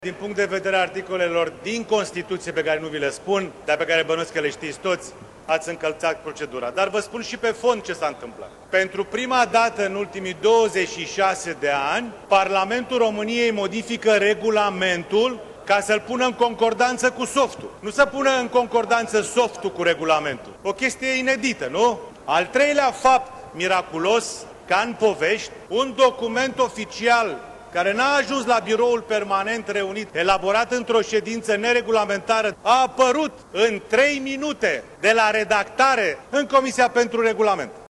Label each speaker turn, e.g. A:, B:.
A: Din punct de vedere a articolelor din Constituție pe care nu vi le spun, dar pe care bănuiesc că le știți toți, ați încălțat procedura. Dar vă spun și pe fond ce s-a întâmplat. Pentru prima dată în ultimii 26 de ani, Parlamentul României modifică regulamentul ca să-l pună în concordanță cu softul. Nu să pună în concordanță softul cu regulamentul. O chestie inedită, nu? Al treilea fapt miraculos, ca în povești, un document oficial care n-a ajuns la biroul permanent reunit, elaborat într-o ședință neregulamentară, a apărut în 3 minute de la redactare în Comisia pentru Regulament.